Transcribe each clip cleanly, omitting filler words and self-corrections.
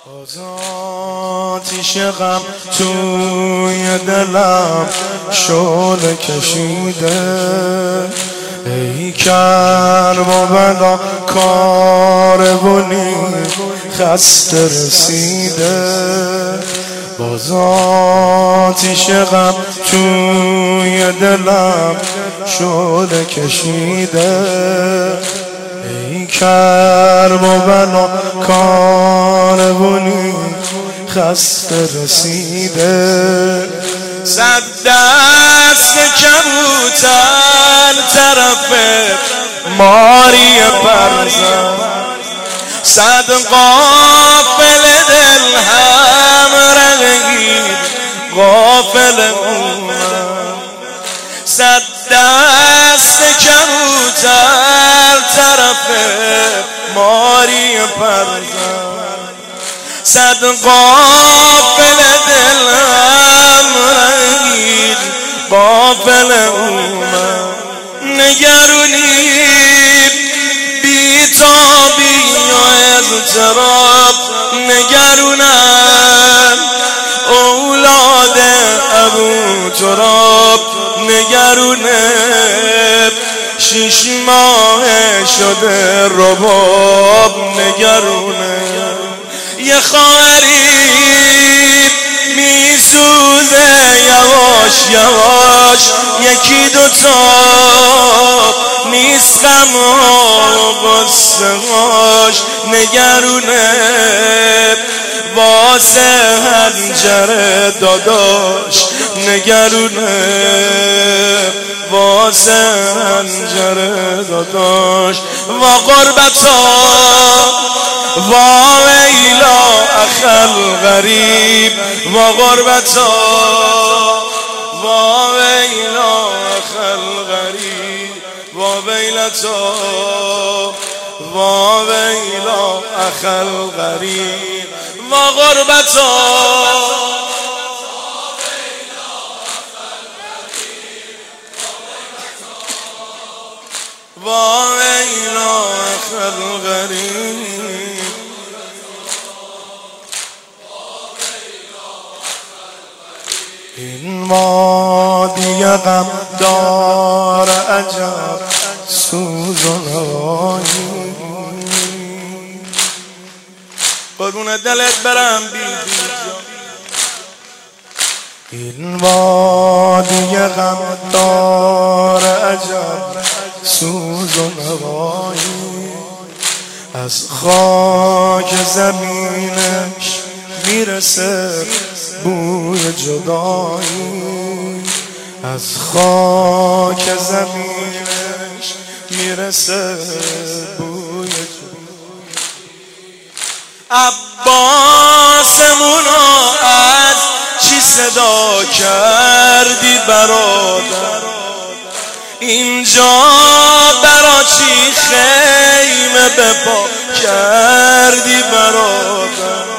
باز آتیش غم توی دلم شعله کشیده، ای کربلا کاروانی خسته رسیده. باز آتیش غم توی دلم شعله کشیده، ای کربلا کاروانی خسته رسیده. صد دست کبوتر طرف ماری پرزن، صد قافل دل هم رنگید غافل اومد. صد دست کبوتر طرف ماری پرزن، صد قافل دل هم رنگید غافل اومد. نگرونی بیتابی و اضطراب نگرونن اولاد ابو تراب، نگرونه 6 ماه شده رباب، نگرونه یه خواهری میسوزه یواش یواش، یکی دوتا نیست غم‌ها و غصه‌هاش، نگرونه واسه حنجره داداش، نگرونه واسه حنجره داداش. و غربتا و ویلا اخل غریب، و غربتا و ویلا اخل غریب، و ویلتا و ویلا اخل غریب، و غربتا و ویلا اخل غریب. این وادی غم دار عجب سوز و نوایی، قربون دلت برم بیبی جان. این وادی غم دار عجب سوز و نوایی، از خاک زمینش میرسه بوی جدایی، از خاک زمینش میرسه بوی جدایی. عباسمونو از چی صدا کردی برادر، اینجا برا چی خیمه بپا کردی برادر.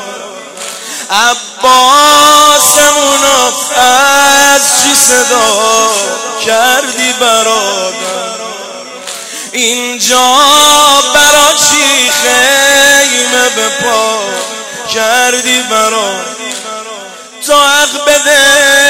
عباسمونو از چی صدا کردی برادر، اینجا برا چی خیمه بپا کردی برادر. تو حق بده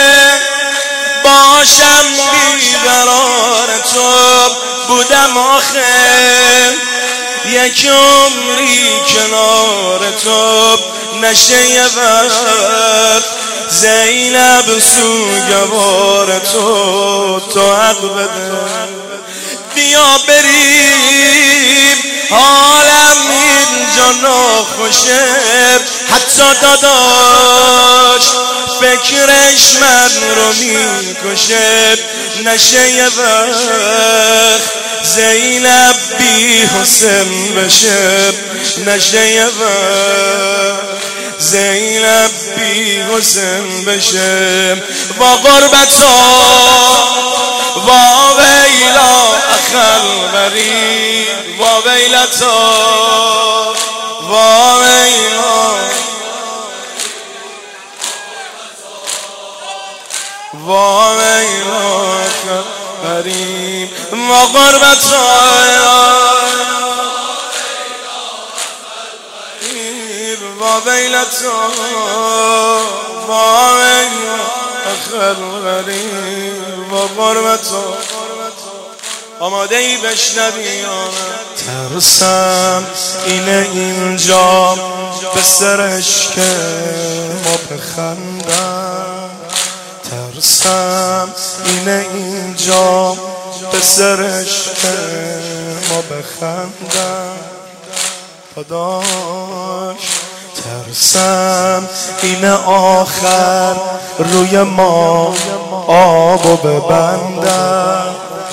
باشم بیقرار تو بودم آخر، یک عمری کنار تو نشه یه وقت زینب سوگوار تو حق بده. بیا بریم حالم اینجا ناخوشه، حتی داداش فکرش من رو میکشه، نشه یه وقت زینب بی حسن بشه، نشه یه وقت زینب بی حسن بشه. و غربتا و ویلا اخل غریب، و ویلتا و ویلا و ویلا اخل غریب، و غربتا و ویلتا و اخر غریب و غربتا. آماده ای بشنوی ترسم اینه اینجا به سرش که ما بخندم، ترسم اینه اینجا به سرش که ما بخندم داداش، ترسم اینه آخر روی ما آبو ببندم،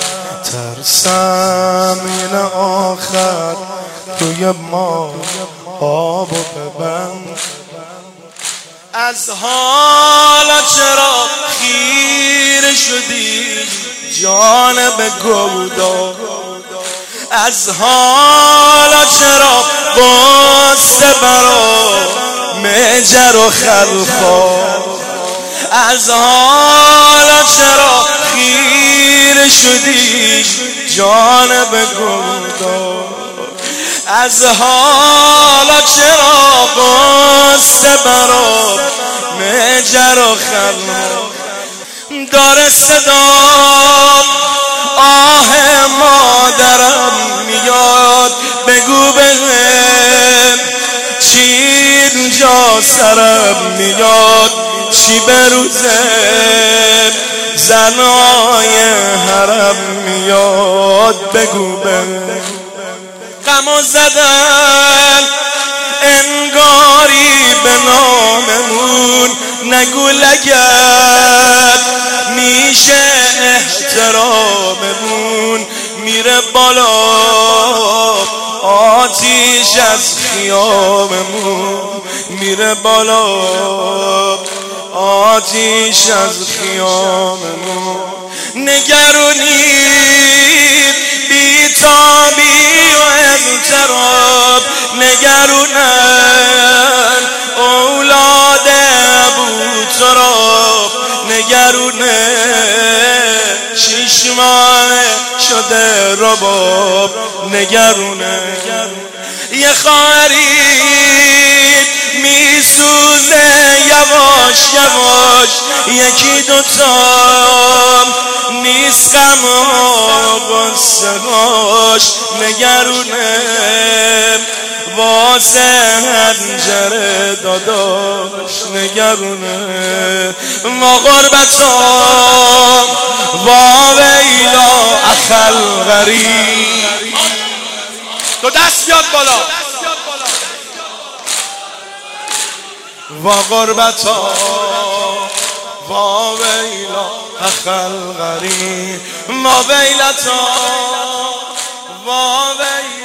ترسم اینه آخر روی ما آبو ببند. از حالا چرا خیره شدی جانب گودا، از حالا چرا قصه برا مجر و خلخال، از حالا چرا خیره شدی جانب گودا، از حالا چرا قصه برا مجر و خلخال. داره صدا آه مادرم میاد، بگو بهم چی اینجا سرم میاد، چی بروزم زنای حرم میاد، بگو بهم غمو زدن انگاری به ناممون، نگو لگد میشه احتراممون میره بالا آتیش از خیاممون، میره بالا آتیش از خیاممون. نگرونید بیتابی و اضطراب، نگرونن اولاد ابوتراب، نگرونه 6 ماه شده رباب، نگرونه یه خواهری میسوزه یواش یواش، یکی دوتا نیست غم و غصه هاش، نگرونه واسه هنجره داداش، نگرونه ما غربتا و ویلا اخل غریب. تو دست بیاد بالا. و غربتا و ویلا اخل غریب، ما ویلتا و ویلا